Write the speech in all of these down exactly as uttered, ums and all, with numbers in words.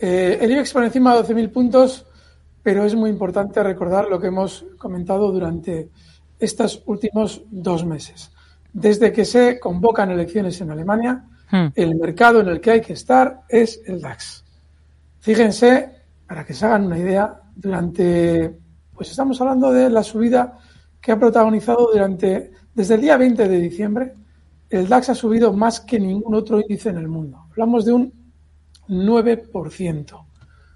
Eh, el IBEX por encima de doce mil puntos, pero es muy importante recordar lo que hemos comentado durante estos últimos dos meses. Desde que se convocan elecciones en Alemania, hmm. el mercado en el que hay que estar es el DAX. Fíjense, para que se hagan una idea, durante, pues estamos hablando de la subida que ha protagonizado durante, desde el día veinte de diciembre, el DAX ha subido más que ningún otro índice en el mundo. Hablamos de un nueve por ciento.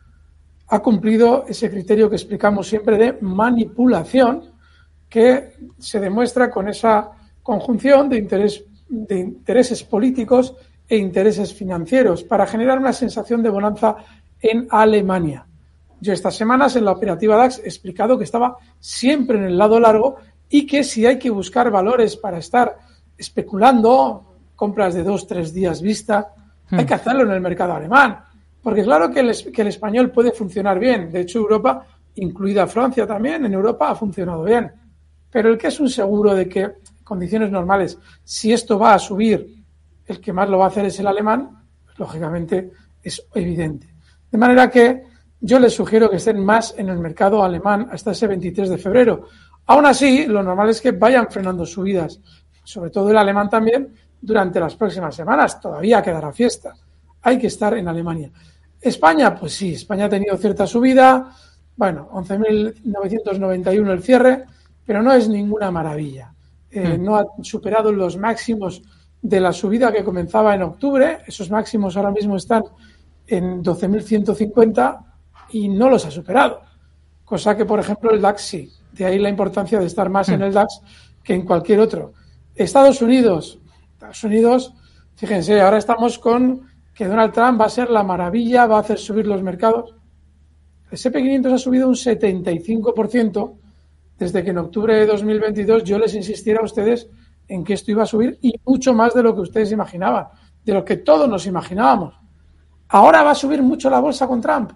Ha cumplido ese criterio que explicamos siempre de manipulación, que se demuestra con esa conjunción de, interés, de intereses políticos e intereses financieros para generar una sensación de bonanza en Alemania. Yo estas semanas en la operativa DAX he explicado que estaba siempre en el lado largo y que si hay que buscar valores para estar especulando, compras de dos, tres días vista, hmm. hay que hacerlo en el mercado alemán. Porque claro que el, que el español puede funcionar bien. De hecho, Europa, incluida Francia también, en Europa ha funcionado bien. Pero el que es un seguro de que, en condiciones normales, si esto va a subir, el que más lo va a hacer es el alemán, pues, lógicamente es evidente. De manera que yo les sugiero que estén más en el mercado alemán hasta ese veintitrés de febrero. Aún así, lo normal es que vayan frenando subidas, sobre todo el alemán también, durante las próximas semanas. Todavía quedará fiesta. Hay que estar en Alemania. España, pues sí, España ha tenido cierta subida, bueno, once mil novecientos noventa y uno el cierre, pero no es ninguna maravilla. Eh, mm. No ha superado los máximos de la subida que comenzaba en octubre. Esos máximos ahora mismo están en doce mil ciento cincuenta y no los ha superado. Cosa que, por ejemplo, el DAX sí. De ahí la importancia de estar más mm. en el DAX que en cualquier otro. Estados Unidos. Estados Unidos, fíjense, ahora estamos con que Donald Trump va a ser la maravilla, va a hacer subir los mercados. El ese pe quinientos ha subido un setenta y cinco por ciento desde que en octubre de dos mil veintidós yo les insistiera a ustedes en que esto iba a subir y mucho más de lo que ustedes imaginaban, de lo que todos nos imaginábamos. Ahora va a subir mucho la bolsa con Trump.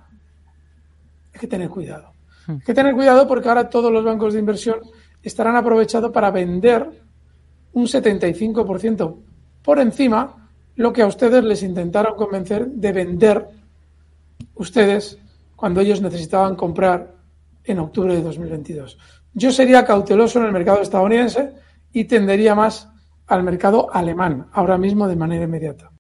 Hay que tener cuidado. Hay que tener cuidado porque ahora todos los bancos de inversión estarán aprovechados para vender un setenta y cinco por ciento por encima lo que a ustedes les intentaron convencer de vender ustedes cuando ellos necesitaban comprar en octubre de dos mil veintidós. Yo sería cauteloso en el mercado estadounidense y tendería más al mercado alemán, ahora mismo de manera inmediata.